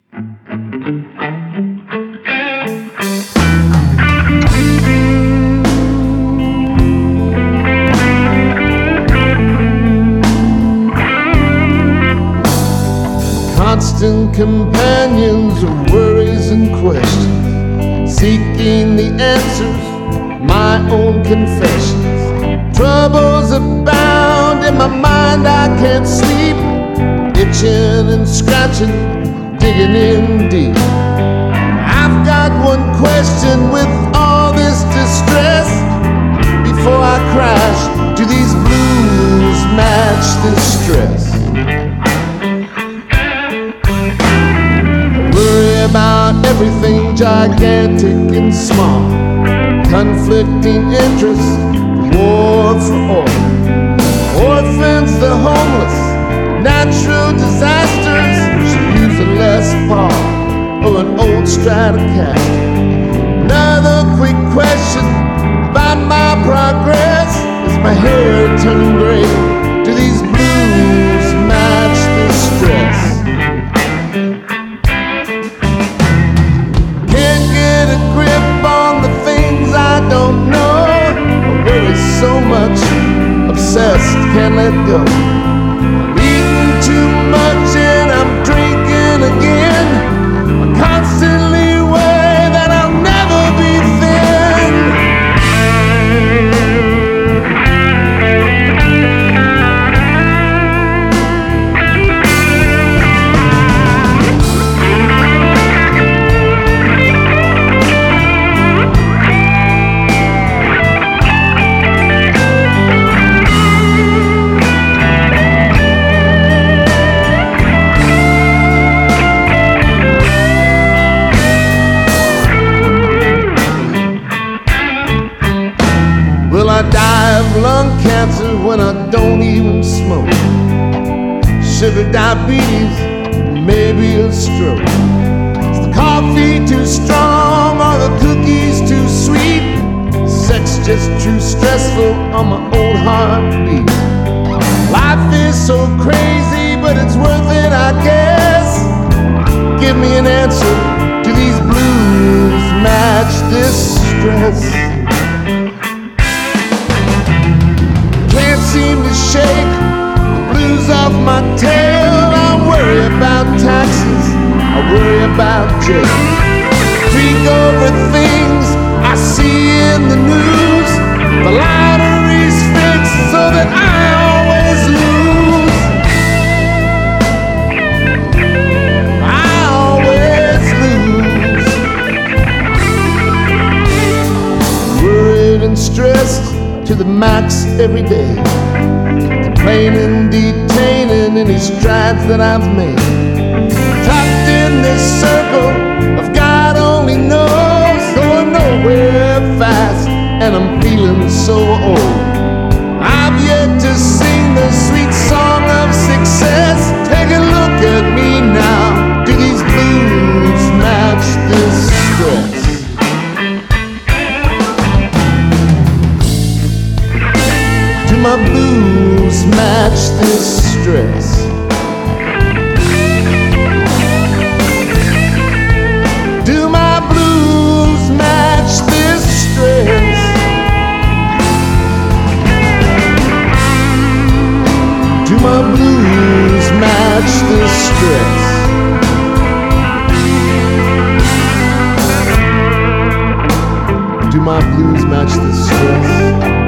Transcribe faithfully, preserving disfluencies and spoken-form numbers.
Constant companions of worries and questions, seeking the answers, my own confessions. Troubles abound in my mind, I can't sleep, itching and scratching, digging in deep. I've got one question with all this distress. Before I crash, do these blues match this stress? About everything gigantic and small, conflicting interests, war for oil, orphans, the homeless, natural disasters. Should use a Les Paul or an old Stratocaster. Another quick question about my progress. Is my hair turning gray? Do these blues match this stress? Don't know, I worry so much, obsessed, can't let go. I'm eating too much and I'm drinking again. I constantly worry that I'll never be thin. I die of lung cancer when I don't even smoke. Sugar diabetes, maybe a stroke. Is the coffee too strong or the cookies too sweet? Sex just too stressful on my old heartbeat. Life is so crazy, but it's worth it, I guess. Give me an answer. Do these blues match this stress? Seem to shake the blues off my tail. I worry about taxes, I worry about jail. Creak over things I see in the news. The lottery's fixed so that I always lose. I always lose. Worried and stressed to the max every day, complaining, detaining any strides that I've made. Trapped in this circle of God only knows, going nowhere fast, and I'm feeling so old. I've yet to sing the sweet song of success. Take a look at me now. Do these blues match this stress? My blues match this stress? Do my blues match this stress? Do my blues match this stress? Do my blues match this stress?